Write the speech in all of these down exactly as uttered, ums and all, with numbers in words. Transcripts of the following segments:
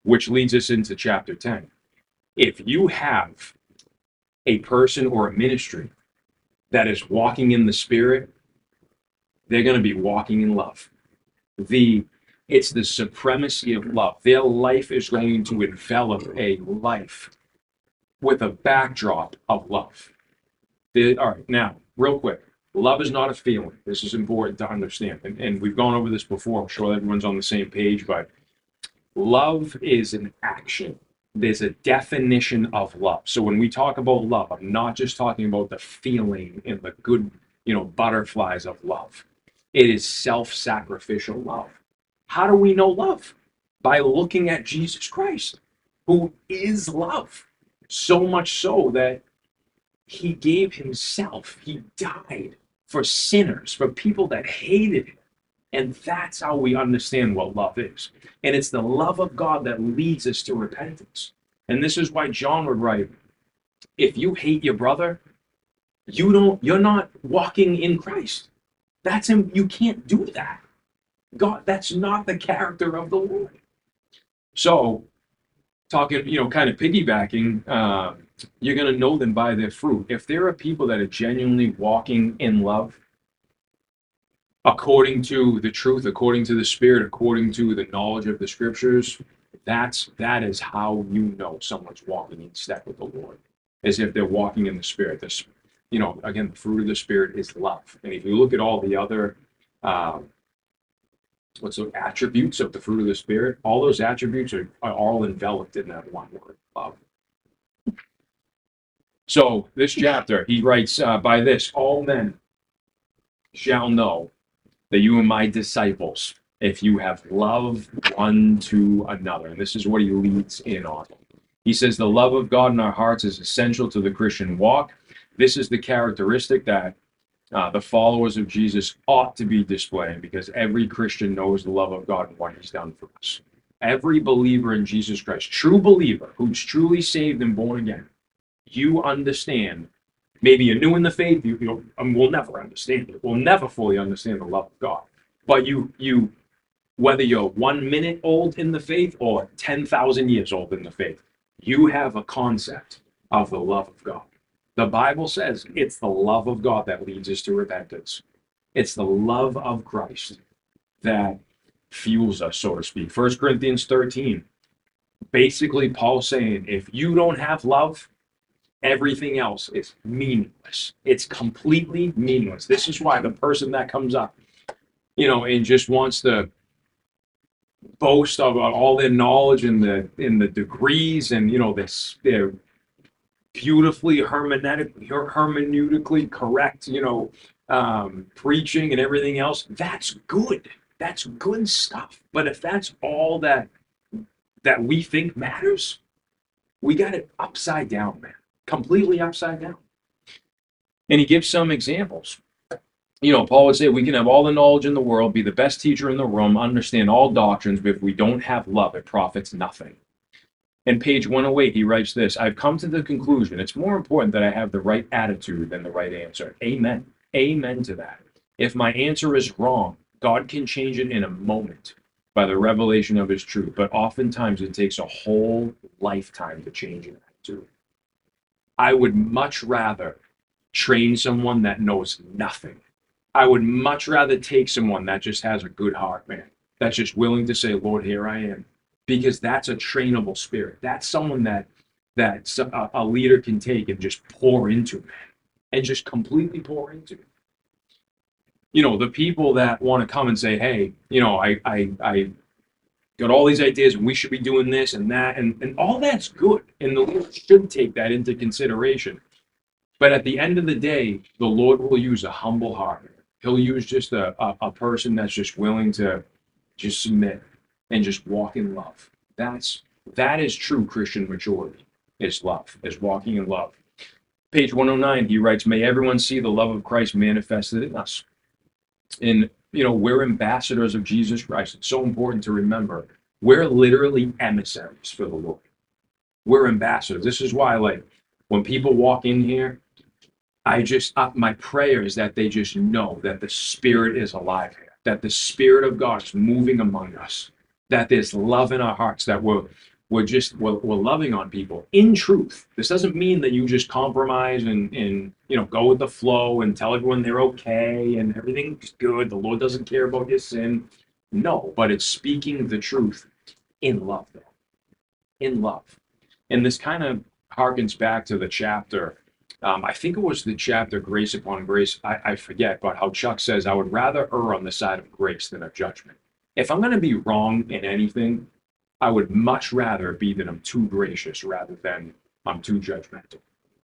which leads us into chapter ten. If you have a person or a ministry that is walking in the Spirit, they're going to be walking in love. The It's the supremacy of love. Their life is going to envelop a life with a backdrop of love. The, all right, now, real quick. Love is not a feeling. This is important to understand. And, and we've gone over this before. I'm sure everyone's on the same page, but love is an action. There's a definition of love. So when we talk about love, I'm not just talking about the feeling and the good, you know, butterflies of love. It is self-sacrificial love. How do we know love? By looking at Jesus Christ, who is love. So much so that he gave himself. He died for sinners, for people that hated him. And that's how we understand what love is. And it's the love of God that leads us to repentance. And this is why John would write, if you hate your brother, you don't, you're not walking in Christ. That's him. You can't do that. God, that's not the character of the Lord. So, talking, you know, kind of piggybacking, uh, you're going to know them by their fruit. If there are people that are genuinely walking in love, according to the truth, according to the Spirit, according to the knowledge of the Scriptures, that's that is how you know someone's walking in step with the Lord, as if they're walking in the Spirit. This, you know, again, the fruit of the Spirit is love. And if you look at all the other, uh, what's the attributes of the fruit of the Spirit, all those attributes are, are all enveloped in that one word, love. So this chapter, he writes, uh, by this, all men shall know that you are my disciples, if you have love one to another. And this is what he leads in on. He says the love of God in our hearts is essential to the Christian walk. This is the characteristic that uh, the followers of Jesus ought to be displaying, because every Christian knows the love of God and what he's done for us. Every believer in Jesus Christ, true believer who's truly saved and born again, you understand. Maybe you're new in the faith, you, you um, will never understand it. We'll never fully understand the love of God. But you, you, whether you're one minute old in the faith or ten thousand years old in the faith, you have a concept of the love of God. The Bible says it's the love of God that leads us to repentance. It's the love of Christ that fuels us, so to speak. First Corinthians thirteen, basically Paul's saying, if you don't have love, everything else is meaningless. It's completely meaningless. This is why the person that comes up, you know, and just wants to boast about all their knowledge and the in the degrees and, you know, this their beautifully hermeneutic, hermeneutically correct, you know, um, preaching and everything else, that's good. That's good stuff. But if that's all that that we think matters, we got it upside down, man. Completely upside down. And he gives some examples. You know, Paul would say we can have all the knowledge in the world, be the best teacher in the room, understand all doctrines, but if we don't have love, it profits nothing. In page one oh eight, he writes this, I've come to the conclusion, it's more important that I have the right attitude than the right answer. Amen. Amen to that. If my answer is wrong, God can change it in a moment by the revelation of his truth, but oftentimes it takes a whole lifetime to change an attitude. I would much rather train someone that knows nothing. I would much rather take someone that just has a good heart, man, that's just willing to say, Lord, here I am. Because that's a trainable spirit. That's someone that that a, a leader can take and just pour into, man, and just completely pour into. You know, the people that want to come and say, hey, you know, I I I got all these ideas and we should be doing this and that, and, and all that's good. And the Lord should take that into consideration. But at the end of the day, the Lord will use a humble heart. He'll use just a, a, a person that's just willing to just submit and just walk in love. That's that is true Christian maturity, is love, is walking in love. Page one oh nine, he writes, may everyone see the love of Christ manifested in us. And, you know, we're ambassadors of Jesus Christ. It's so important to remember. We're literally emissaries for the Lord. We're ambassadors. This is why, like, when people walk in here, I just, uh, my prayer is that they just know that the Spirit is alive here, that the Spirit of God is moving among us, that there's love in our hearts, that we're We're just we're, we're loving on people in truth. This doesn't mean that you just compromise and and you know go with the flow and tell everyone they're okay and everything's good. The Lord doesn't care about your sin. No, but it's speaking the truth in love, though. In love. And this kind of harkens back to the chapter. Um, I think it was the chapter Grace Upon Grace. I, I forget, but how Chuck says, I would rather err on the side of grace than of judgment. If I'm going to be wrong in anything, I would much rather be that I'm too gracious rather than I'm too judgmental.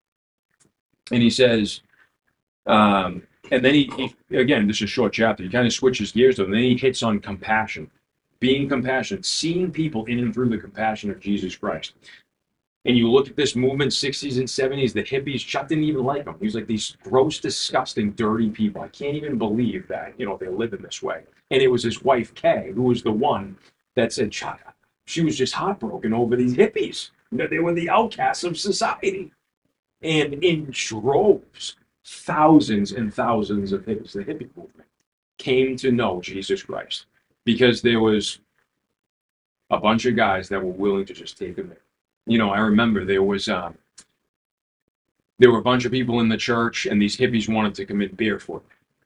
And he says, um, and then he, he, again, this is a short chapter. He kind of switches gears, though, and then he hits on compassion, being compassionate, seeing people in and through the compassion of Jesus Christ. And you look at this movement, sixties and seventies, the hippies, Chuck didn't even like them. He was like, these gross, disgusting, dirty people. I can't even believe that, you know, they're living this way. And it was his wife, Kay, who was the one that said, Chuck, she was just heartbroken over these hippies. You know, they were the outcasts of society. And in droves, thousands and thousands of hippies, the hippie movement, came to know Jesus Christ because there was a bunch of guys that were willing to just take him in. You know, I remember there was um, there were a bunch of people in the church, and these hippies wanted to commit barefoot.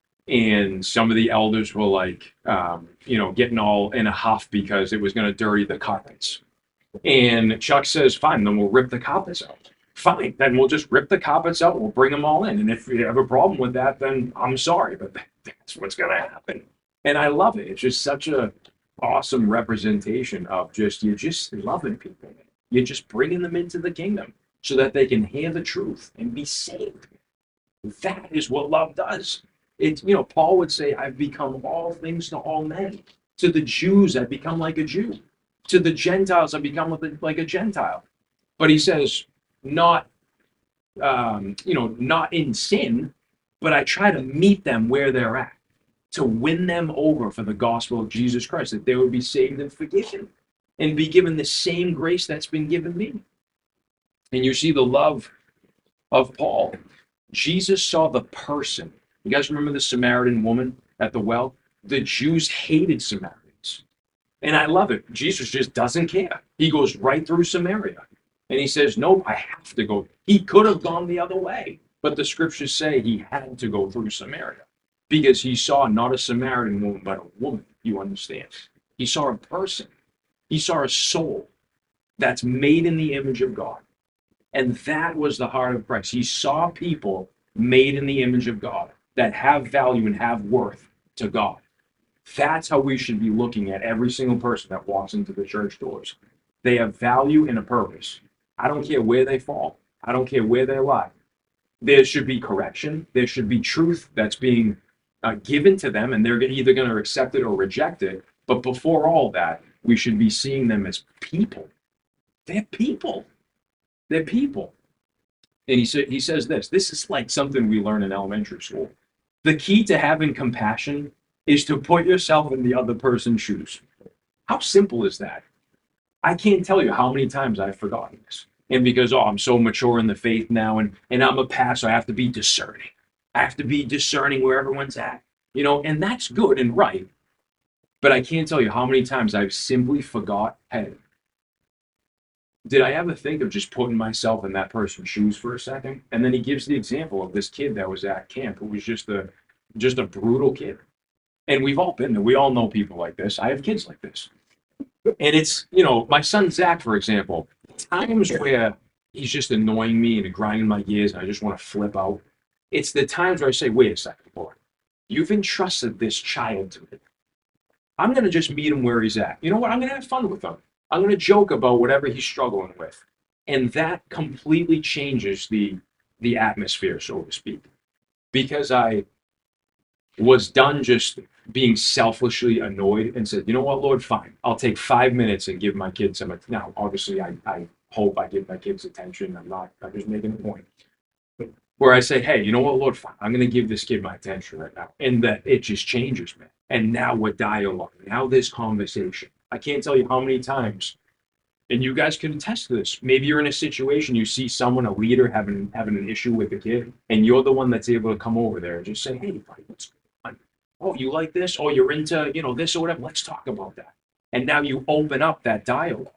And some of the elders were like, um, you know, getting all in a huff because it was going to dirty the carpets. And Chuck says, fine, then we'll rip the carpets out. Fine, then we'll just rip the carpets out. We'll bring them all in. And if you have a problem with that, then I'm sorry, but that's what's going to happen. And I love it. It's just such a awesome representation of just, you're just loving people. You're just bringing them into the kingdom so that they can hear the truth and be saved. That is what love does. It's, you know, Paul would say, I've become all things to all men. To the Jews, I've become like a Jew. To the Gentiles, I've become like a Gentile. But he says, not, um, you know, not in sin, but I try to meet them where they're at, to win them over for the gospel of Jesus Christ, that they would be saved and forgiven and be given the same grace that's been given me. And you see the love of Paul. Jesus saw the person. You guys remember the Samaritan woman at the well? The Jews hated Samaritans. And I love it. Jesus just doesn't care. He goes right through Samaria. And he says, no, I have to go. He could have gone the other way. But the scriptures say he had to go through Samaria because he saw not a Samaritan woman, but a woman, you understand. He saw a person. He saw a soul that's made in the image of God. And that was the heart of Christ. He saw people made in the image of God that have value and have worth to God. That's how we should be looking at every single person that walks into the church doors. They have value and a purpose. I don't care where they fall. I don't care where they lie. There should be correction. There should be truth that's being uh, given to them, and they're either going to accept it or reject it. But before all that, we should be seeing them as people. They're people. They're people. And he, sa- he says this. This is like something we learn in elementary school. The key to having compassion is to put yourself in the other person's shoes. How simple is that? I can't tell you how many times I've forgotten this. And because, oh, I'm so mature in the faith now, and, and I'm a pastor, I have to be discerning. I have to be discerning where everyone's at. You know, and that's good and right. But I can't tell you how many times I've simply forgot, hey, did I ever think of just putting myself in that person's shoes for a second? And then he gives the example of this kid that was at camp who was just a just a brutal kid. And we've all been there. We all know people like this. I have kids like this. And it's, you know, my son Zach, for example, times where he's just annoying me and grinding my gears and I just want to flip out. It's the times where I say, wait a second, Lord, you've entrusted this child to me. I'm going to just meet him where he's at. You know what? I'm going to have fun with him. I'm going to joke about whatever he's struggling with. And that completely changes the, the atmosphere, so to speak. Because I was done just being selfishly annoyed and said, you know what, Lord, fine. I'll take five minutes and give my kids some. Now, obviously, I, I hope I give my kids attention. I'm not, I'm just making a point. Where I say, hey, you know what, Lord, fine. I'm going to give this kid my attention right now. And that it just changes me. And now we're dialogue. Now this conversation. I can't tell you how many times, and you guys can attest to this. Maybe you're in a situation, you see someone, a leader, having having an issue with a kid, and you're the one that's able to come over there and just say, hey, buddy, what's going on? Oh, you like this? Oh, you're into, you know, this or whatever. Let's talk about that. And now you open up that dialogue.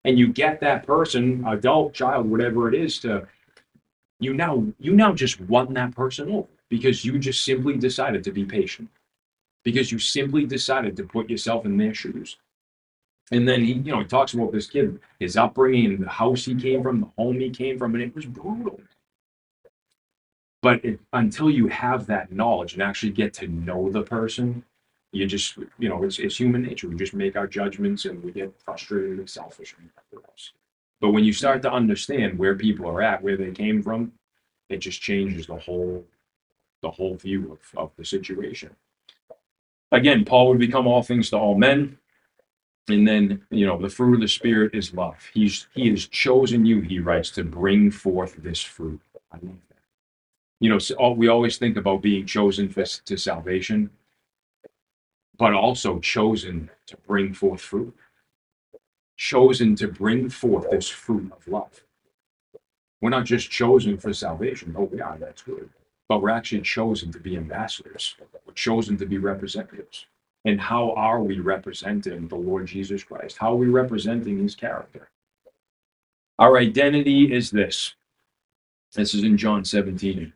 And you get that person, adult, child, whatever it is, to you now you now just won that person over because you just simply decided to be patient. Because you simply decided to put yourself in their shoes. And then he, you know, he talks about this kid, his upbringing, the house he came from, the home he came from, and it was brutal. But it, until you have that knowledge and actually get to know the person, you just, you know, it's, it's human nature. We just make our judgments and we get frustrated and selfish. But when you start to understand where people are at, where they came from, it just changes the whole, the whole view of, of the situation. Again, Paul would become all things to all men. And then, you know, the fruit of the Spirit is love. He's he has chosen you, he writes, to bring forth this fruit. I love that. You know, so we always think about being chosen for, to salvation, but also chosen to bring forth fruit. Chosen to bring forth this fruit of love. We're not just chosen for salvation. Oh, we are, that's good. But we're actually chosen to be ambassadors. We're chosen to be representatives. And how are we representing the Lord Jesus Christ? How are we representing his character? Our identity is this. This is in John seventeen.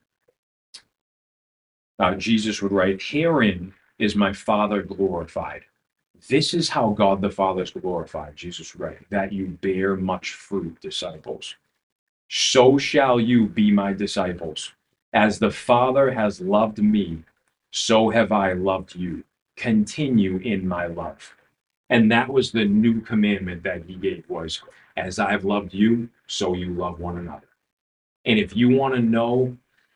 Uh, Jesus would write, "Herein is my Father glorified." This is how God the Father is glorified, Jesus would write, "that you bear much fruit, disciples. So shall you be my disciples. As the Father has loved me, so have I loved you. Continue in my love." And that was the new commandment that he gave was, as I've loved you, so you love one another. And if you want to know,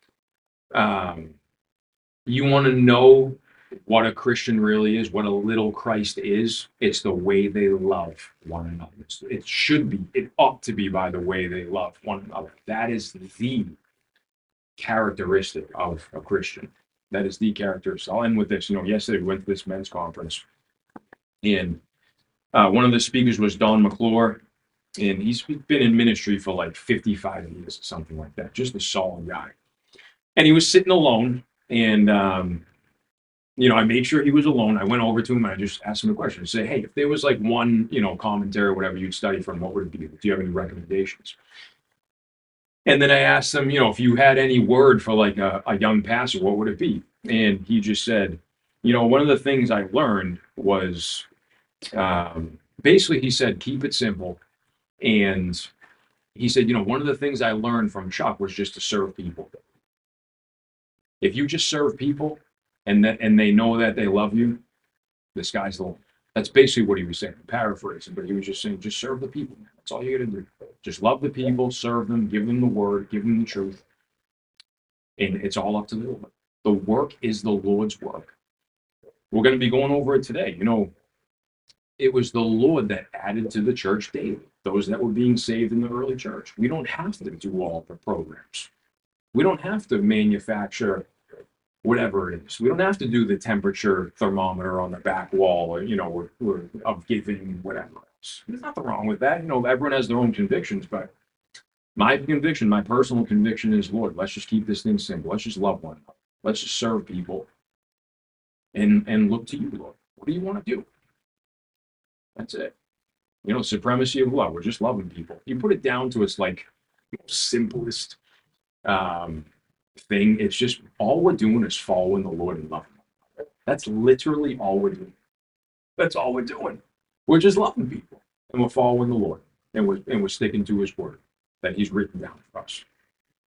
um, you want to know what a Christian really is, what a little Christ is, it's the way they love one another. It's, it should be, it ought to be by the way they love one another. That is the characteristic of a Christian. That is the characteristic. I'll end with this. You know, yesterday we went to this men's conference, and uh, one of the speakers was Don McClure, and he's been in ministry for like fifty-five years, something like that. Just a solid guy. And he was sitting alone, and um, you know, I made sure he was alone. I went over to him and I just asked him a question. I say, "Hey, if there was like one, you know, commentary or whatever you'd study from, what would it be? Do you have any recommendations?" And then I asked him, you know, if you had any word for like a, a young pastor, what would it be? And he just said, you know, one of the things I learned was um, basically he said, keep it simple. And he said, you know, one of the things I learned from Chuck was just to serve people. If you just serve people and that and they know that they love you, the sky's the limit. That's basically what he was saying. I'm paraphrasing, but he was just saying, just serve the people. Man. That's all you got to do. Just love the people, serve them, give them the word, give them the truth. And it's all up to the Lord. The work is the Lord's work. We're going to be going over it today. You know, it was the Lord that added to the church daily, those that were being saved in the early church. We don't have to do all the programs. We don't have to manufacture whatever it is. We don't have to do the temperature thermometer on the back wall, or, you know, or, or of giving whatever else. There's nothing wrong with that. You know, everyone has their own convictions, but my conviction, my personal conviction is, Lord, let's just keep this thing simple. Let's just love one another. Let's just serve people and, and look to you, Lord. What do you want to do? That's it. You know, supremacy of love. We're just loving people. You put it down to its like simplest um, thing. It's just all we're doing is following the Lord and loving him. That's literally all we're doing. That's all we're doing. We're just loving people, and we're following the Lord, and we're and we're sticking to his word that he's written down for us.